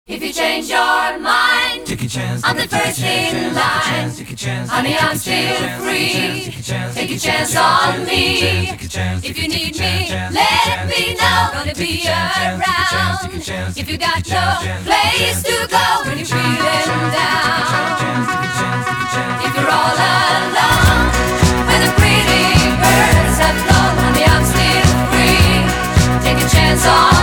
If you change your mind, take a chance. I'm the first in line. Honey, I'm still free. Take a chance on me. If you need me, let me know. Gonna be around. If you got no place to go when you're feeling down. If you're all alone, when the pretty birds have flown, honey, I'm still free. Take a chance on